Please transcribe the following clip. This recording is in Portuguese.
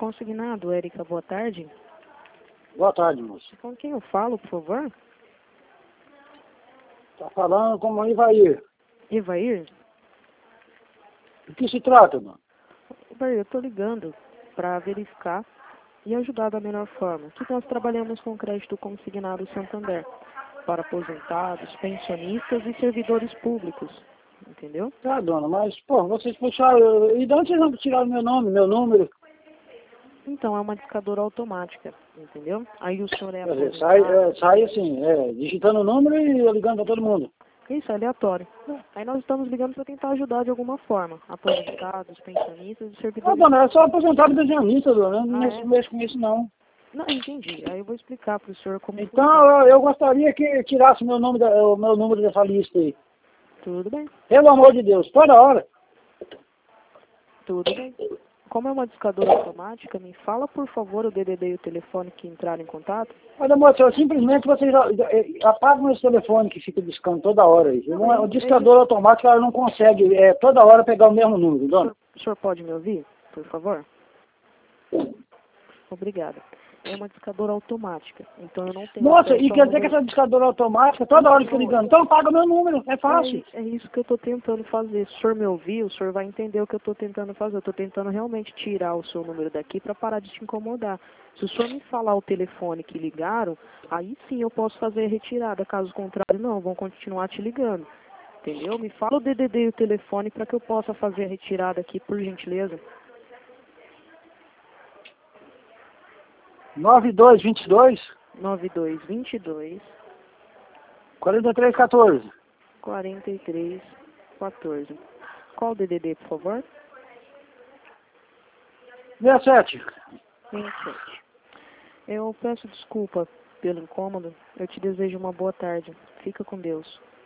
Consignado, Érica, boa tarde. Boa tarde, moço. Com quem eu falo, por favor? Tá falando como Ivair. Ivair? Do que se trata, mano? Ivair, eu estou ligando para verificar e ajudar da melhor forma. Que nós trabalhamos com crédito consignado Santander para aposentados, pensionistas e servidores públicos. Entendeu? Tá, dona, mas, pô, vocês puxaram... E de onde vocês vão tirar meu nome, meu número? Então, é uma discadora automática, entendeu? Aí o senhor é Quer dizer, aposentado. sai assim, digitando o número e ligando pra todo mundo. Isso, é aleatório. Aí nós estamos ligando para tentar ajudar de alguma forma. Aposentados, pensionistas e Ah, servidores. dona, eu sou aposentado e pensionista, dona. Eu não Ah, é? mexo com isso, não. Não, entendi. Aí eu vou explicar para o senhor como Então, funciona. eu gostaria que tirasse meu nome o meu número dessa lista aí. Tudo bem, Pelo amor de Deus, toda hora. tudo bem. Como é uma discadora automática, me fala, por favor, o DDD e o telefone que entraram em contato. Olha, moça, simplesmente vocês apagam esse telefone que fica discando toda hora aí. O discador automático, ela não consegue toda hora pegar o mesmo número, dona. O senhor pode me ouvir, por favor? Obrigada. É uma discadora automática, então eu não tenho Nossa, acesso e ao quer dizer que número. essa discadora automática, toda hora fica ligando. Então apaga meu número, é fácil. É isso que eu estou tentando fazer. Se o senhor me ouvir, o senhor vai entender o que eu estou tentando fazer. Eu estou tentando realmente tirar o seu número daqui para parar de te incomodar. Se o senhor me falar o telefone que ligaram, aí sim eu posso fazer a retirada. Caso contrário, não, vão continuar te ligando. Entendeu? Me fala o DDD e o telefone para que eu possa fazer a retirada aqui, por gentileza. 9222 9222 4314 4314. Qual o DDD, por favor? 67. 27. Eu peço desculpa pelo incômodo. Eu te desejo uma boa tarde. Fica com Deus.